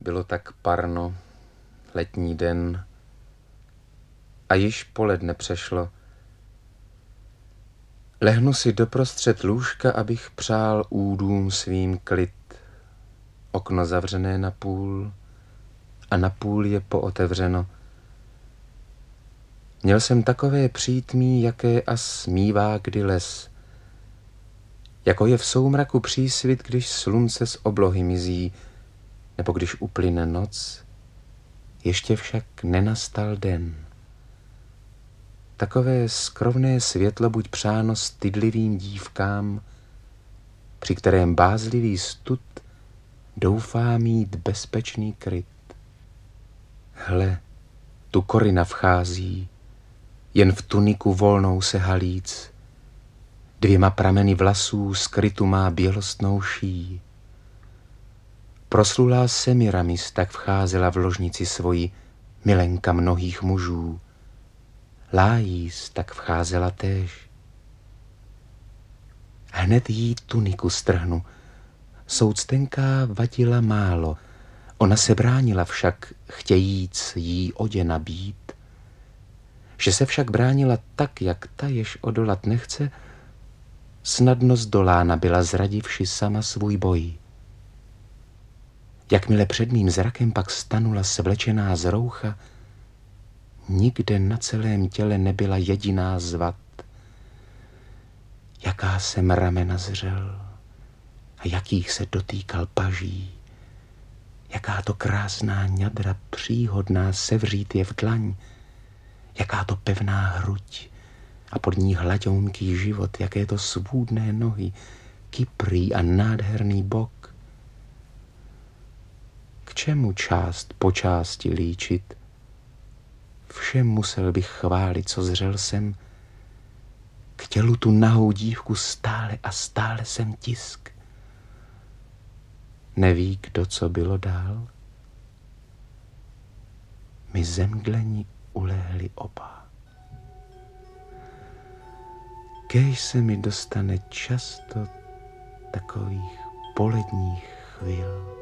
Bylo tak parno, letní den, a již poledne přešlo. Lehnu si doprostřed lůžka, abych přál údům svým klid. Okno zavřené napůl a napůl je pootevřeno. Měl jsem takové přítmí, jaké as mívá kdy les. Jako je v soumraku přísvit, když slunce z oblohy mizí, nebo když uplyne noc, ještě však nenastal den. Takové skrovné světlo buď přáno stydlivým dívkám, při kterém bázlivý stud doufá mít bezpečný kryt. Hle, tu Korina vchází, jen v tuniku volnou se halíc, dvěma prameny vlasů skrytu má bělostnou ší. Proslulá Semiramis tak vcházela v ložnici svoji, milenka mnohých mužů. Lájís tak vcházela též. Hned jí tuniku strhnu, souctenká vadila málo, ona se bránila však, chtějíc jí oděna být. Že se však bránila tak, jak ta, jež odolat nechce, snadno zdolána byla, zradivši sama svůj boj. Jakmile před mým zrakem pak stanula svlečená z roucha, nikde na celém těle nebyla jediná zvat. Jaká jsem ramena zřel a jakých se dotýkal paží, jaká to krásná ňadra příhodná sevřít je v dlaň, jaká to pevná hruď a pod ní hladounký život, jaké to svůdné nohy, kyprý a nádherný bok. K čemu část po části líčit? Všem musel bych chválit, co zřel jsem. K tělu tu nahou dívku stále a stále jsem tisk. Neví, kdo co bylo dál? My zemdleni ulehli oba. Kéž se mi dostane často takových poledních chvil.